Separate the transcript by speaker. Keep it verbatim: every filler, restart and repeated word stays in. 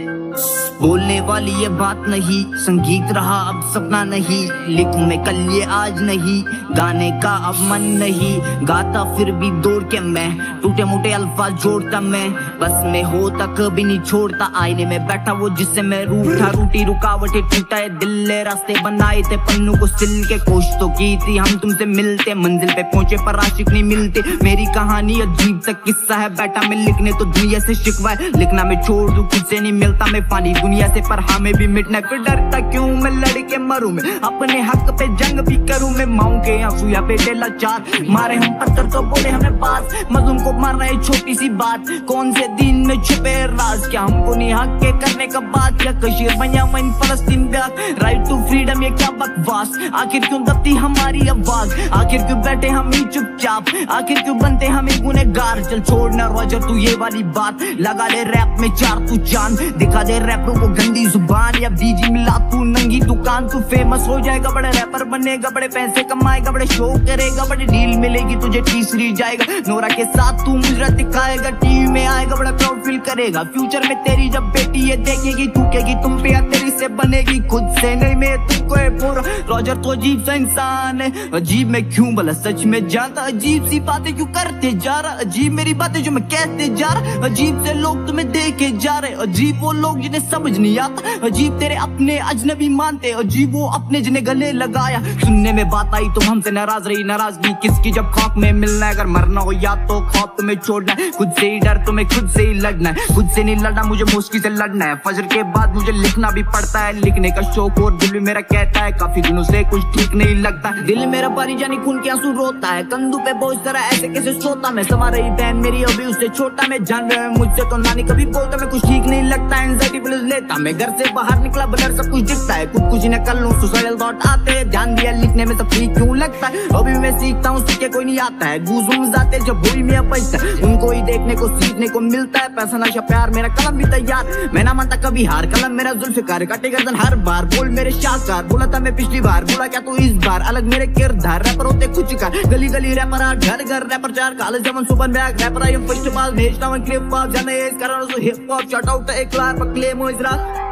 Speaker 1: बोलने वाली ये बात नहीं, संगीत रहा अब सपना नहीं। लिखूं मैं कल ये आज नहीं, गाने का अब मन नहीं। गाता फिर भी दौड़ के मैं, टूटे मोटे अल्फाज जोड़ता मैं। बस में होता कभी नहीं छोड़ता, आईने में बैठा वो जिससे मैं रूठा। रूटी रुकावटें टूटा है दिल, रास्ते बनाए थे पन्नों को सिल के। कोशिश तो की थी हम तुमसे मिलते, मंजिल पे पहुंचे पर आशिक नहीं मिलते। मेरी कहानी अजीब सा किस्सा है, बैठा मैं लिखने तो दुनिया से शिकवा है। लिखना मैं छोड़ दूं खुद से नहीं मिलता मैं पानी दुनिया से, पर हमें भी मिटना फिर डरता क्यों मैं लड़के मरूं मैं। अपने हक पे जंग भी करूं मैं, माऊं के आंसू या बेटे लाचार। मारे हम पत्थर तो बोले हमें बात, मजलूम को मारना है छोटी सी बात। कौन से दिन में छुपे राज, क्या हमको नहीं हक के करने का बात। या कश्मीर बनिया मन फलस्तीन ब्याह, राइट टू फ्रीडम ये क्या बकवास। आखिर क्यों दबती हमारी आवाज, आखिर क्यों बैठे हम ही चुपचाप, आखिर क्यों बनते हमें गुनहगार। चल छोड़ना रॉजर तू ये वाली बात, लगा ले रैप में चार तू चांद। दिखा दे रैपरों को गंदी जुबान, या बीजी मिला तू नंगी दुकान। तू फेमस हो जाएगा, बड़े रैपर बनेगा, बड़े पैसे कमाएगा, बड़े शो करेगा, बड़ी डील मिलेगी तुझे, तीसरी जाएगा नोरा के साथ तू मुजरा दिखाएगा। टीवी में आएगा, बड़ा प्राउड फील करेगा। फ्यूचर में तेरी जब बेटी ये देखेगी, टूकेगी तुम पे या तेरी से बनेगी खुद से नहीं। मैं तुमको पूरा रॉजर तो अजीब सा इंसान है। अजीब मैं क्यों भला सच में जानता, अजीब सी बातें क्यों करते जा रहा। अजीब मेरी बातें जो मैं कहते जा रहा, अजीब से लोग तुम्हें देखे जा रहे। अजीब वो लोग जिन्हें समझ नहीं आता, अजीब तेरे अपने अजनबी मानते। अजीब वो अपने जिन्हें गले लगाया। सुनने में बात आई तुम हमसे नाराज रही, नाराजगी किसकी जब खौफ में मिलना है। अगर मरना हो या तो खौफ तुम्हें छोड़ना है, खुद से ही डर तुम्हें खुद से ही लड़ना है। खुद से नहीं लड़ना मुझे मुश्किल से लड़ना है। फजर के बाद मुझे लिखना भी पड़ता है, लिखने का शौक और दिल भी मेरा कहता है काफी दिनों से कुछ ठीक नहीं लगता। दिल मेरा पानी जानी खून के आंसू रोता है, कंधों पे बोझ तरह ऐसे कैसे सोता मैं। समा रही बहन मेरी अभी उससे छोटा, मैं जान रहा हूं मुझसे तो नानी कभी बोलता मैं कुछ ठीक नहीं लगता। एंजाइटी प्लस लेता मैं, घर से बाहर निकला ब्लर सब कुछ दिखता है। कुछ कुछ न कर लूं सुसाइडल थॉट आते हैं, ध्यान दिया लिखने में सब ठीक क्यों लगता है। अभी मैं सीखता हूँ सीखे कोई नहीं आता है, गूज़बम्स आते जब भूल में बचता है। उनको ही देखने को सीखने को मिलता है, पैसा नशा प्यार मेरा कलम भी तैयार। मैं ना मानता कभी हार, कलम मेरा जुल्फ़िकार काटे गर्दन हर बार। बोल मेरे शाहकार, बोला था मैं पिछली बार, बोला क्या तू इस बार। अलग मेरे किरदार, रैपर होते कुछ का, गली गली रैपर आ, घर घर रैपर चार, कॉलेज जमन सुबह bag rapper I first pass, भेजता हूं क्लिप पास जाने इस कारण हिप हॉप शट आउट एक बार पकले मोइजरा।